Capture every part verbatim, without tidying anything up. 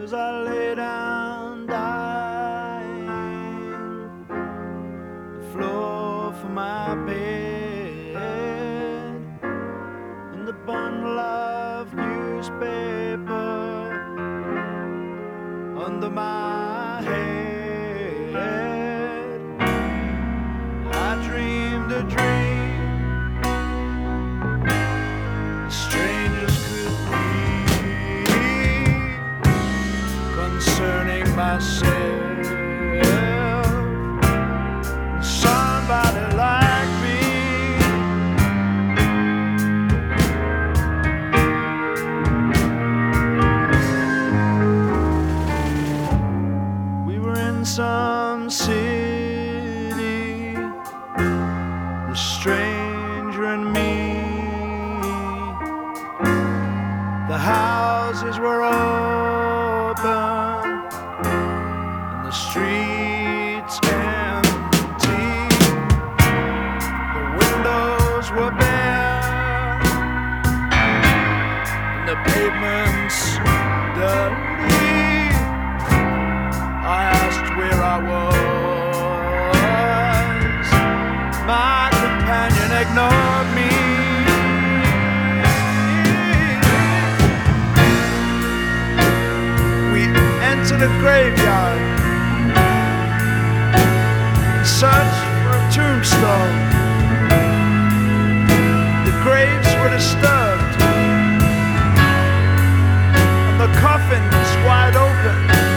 as I lay down dying. The floor for my bed and the bundle of newspaper under my head. I dreamed a dream strangers could read concerning myself, somebody like me. We were in some city, the stranger and me. The houses were open and the streets empty. The windows were bare and the pavements dirty. I asked where I was. My companion ignored me. To the graveyard, search for a tombstone. The graves were disturbed, and the coffins wide open.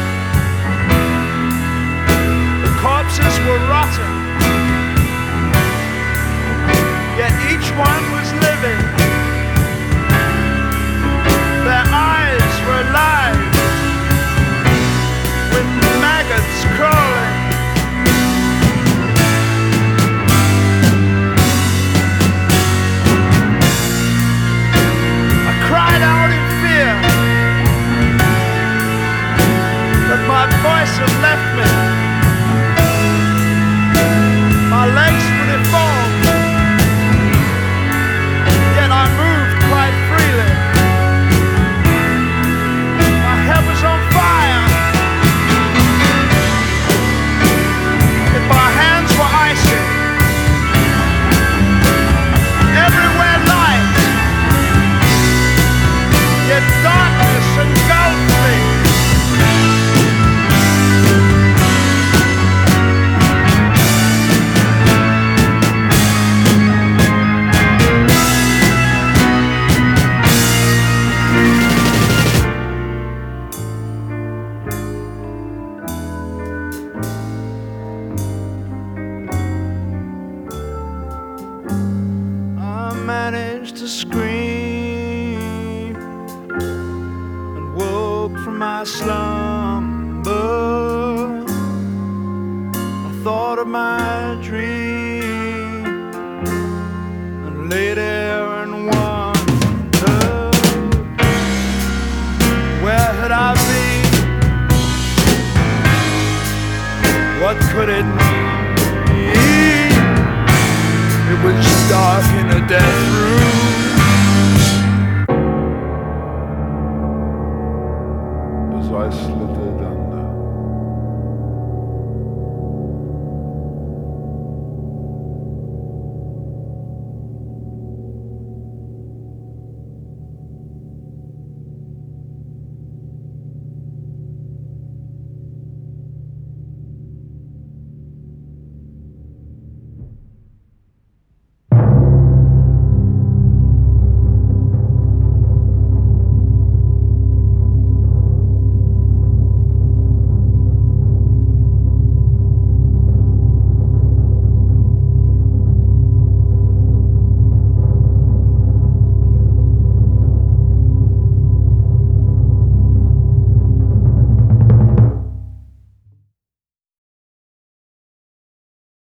The corpses were rotten, yet each one was living. Their eyes were alive, with maggots crawling. I cried out in fear, but my voice had left me. My legs were deformed, yet I moved quite freely. My head was on fire. My hands were icy. Everywhere light, yet darkness engulfed me. Managed to scream and woke from my slumber. I thought of my dream and lay there and wondered, where had I been? What could it mean? It was dark in a death room. As I slipped